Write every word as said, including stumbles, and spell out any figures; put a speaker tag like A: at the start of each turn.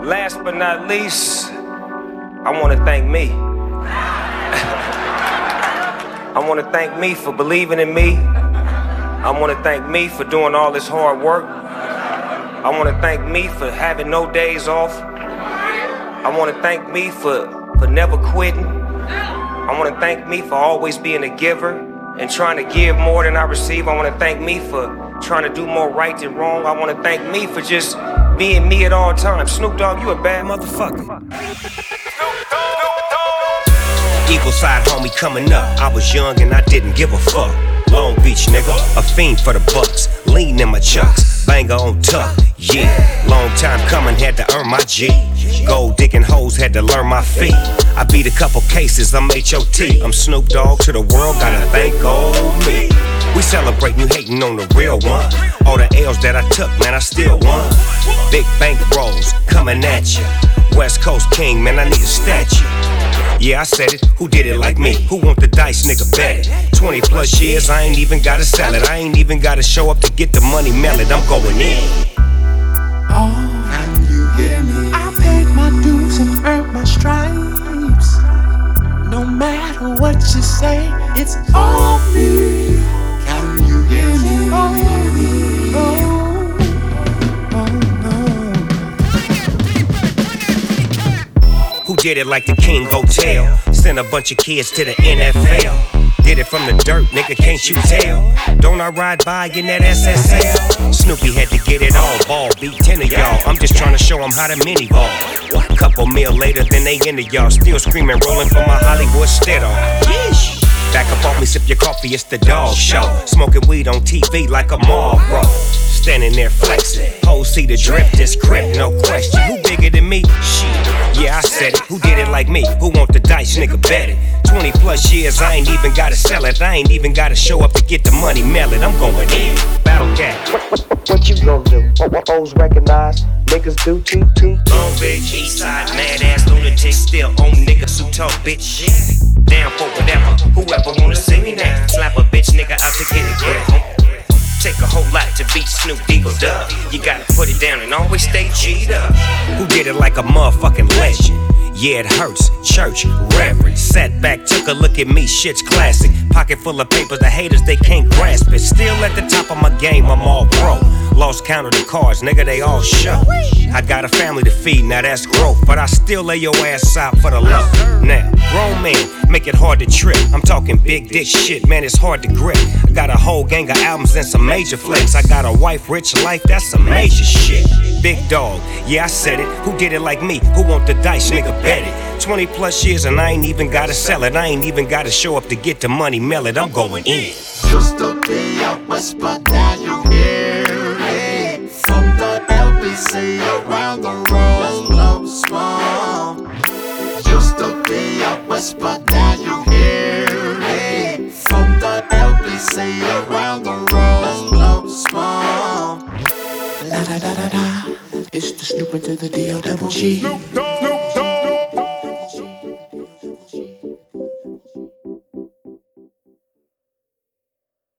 A: Last but not least, I want to thank me. I want to thank me for believing in me. I want to thank me for doing all this hard work. I want to thank me for having no days off. I want to thank me for, for never quitting. I want to thank me for always being a giver and trying to give more than I receive. I want to thank me for trying to do more right than wrong. I want to thank me for just being me at all times. Snoop Dogg, you a bad motherfucker. Eagle side homie coming up. I was young and I didn't give a fuck. Long Beach nigga, a fiend for the bucks. Lean in my chucks, banger on tuck. Yeah, long time coming, had to earn my G. Gold digging hoes, had to learn my feet. I beat a couple cases, I'm H O T. I'm Snoop Dogg to the world, gotta thank old me. We celebrate you hating on the real one. All the L's that I took, man, I still won. Big bank rolls coming at ya. West Coast King, man, I need a statue. Yeah, I said it, who did it like me? Who want the dice, nigga, bet it. Twenty plus years, I ain't even gotta sell it. I ain't even gotta show up to get the money, mail it. I'm going in.
B: Oh, can you hear me? I paid my dues and earned my stripes. No matter what you say, it's all me. Can you hear me? Oh, oh, oh no.
A: Who did it like the King Hotel? Sent a bunch of kids to the N F L. Did it from the dirt, nigga, can't you tell? Don't I ride by in that S S L? Snoopy had to get it all, ball beat ten of y'all. I'm just trying to show them how to mini ball. Couple meal later, then they into y'all. Still screaming, rolling for my Hollywood stead on. Yeesh. Back up off me, sip your coffee, it's the dog show. Smoking weed on T V like a Marlboro. Standing there flexing, hoes see the drip, this crib, no question. Who bigger than me? Shit, yeah, I said it. Who did it like me? Who want the dice, nigga, bet it. Twenty plus years, I ain't even gotta sell it. I ain't even gotta show up to get the money, mail it. I'm going in. Battle Cat.
C: What, what, what you gon' do? What hoes recognize? Niggas do too, too.
A: Long Beach, East Side, mad ass lunatic, still on niggas who talk bitch shit. Down for whatever, whoever wanna see me now. Slap a bitch nigga out to get it, yeah. Take a whole lot to beat Snoop Eagle Dub. You gotta put it down and always stay G'd up. Who did it like a motherfucking legend? Yeah, it hurts. Church, reverend. Sat back, took a look at me, shit's classic. Pocket full of papers, the haters, they can't grasp it. Still at the top of my game, I'm all pro. Lost count of the cards, nigga, they all show. I got a family to feed, now that's growth. But I still lay your ass out for the love. Now, grown man, make it hard to trip. I'm talking big dick shit, man, it's hard to grip. I got a whole gang of albums and some major flicks. I got a wife, rich life, that's some major shit. Big dog, yeah, I said it. Who did it like me? Who want the dice, nigga, bet it. Twenty plus years and I ain't even gotta sell it. I ain't even gotta show up to get the money, mail it. I'm going in.
B: Just a day I whisper that you hear it from the L B C around the road small. Just a day I whisper that you hear it from the L B C around the road small. La da da da da, it's the Snoop to the D O double G.